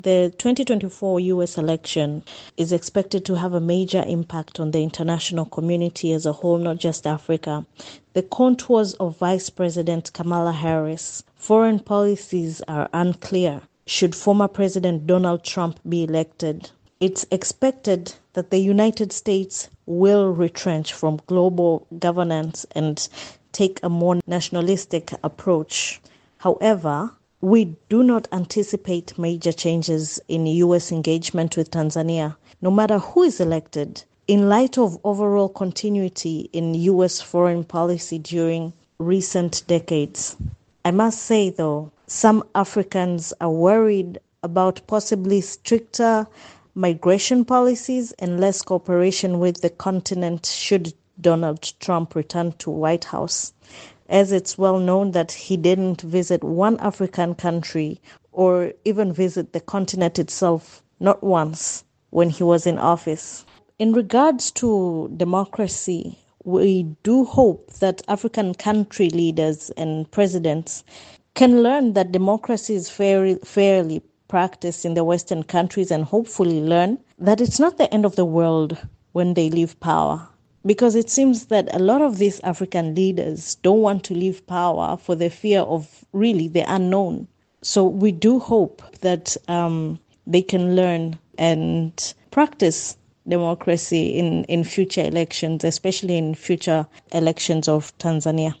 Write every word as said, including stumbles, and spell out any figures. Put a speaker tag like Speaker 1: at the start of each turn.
Speaker 1: The twenty twenty-four U S election is expected to have a major impact on the international community as a whole, not just Africa. The contours of Vice President Kamala Harris' foreign policies are unclear. Should former President Donald Trump be elected, it's expected that the United States will retrench from global governance and take a more nationalistic approach. However, we do not anticipate major changes in U S engagement with Tanzania, no matter who is elected, in light of overall continuity in U S foreign policy during recent decades. I must say, though, some Africans are worried about possibly stricter migration policies and less cooperation with the continent should Donald Trump return to White House, as it's well known that he didn't visit one African country or even visit the continent itself, not once, when he was in office. In regards to democracy, we do hope that African country leaders and presidents can learn that democracy is fairly, fairly practiced in the Western countries and hopefully learn that it's not the end of the world when they leave power. Because it seems that a lot of these African leaders don't want to leave power for the fear of really the unknown. So we do hope that um, they can learn and practice democracy in, in future elections, especially in future elections of Tanzania.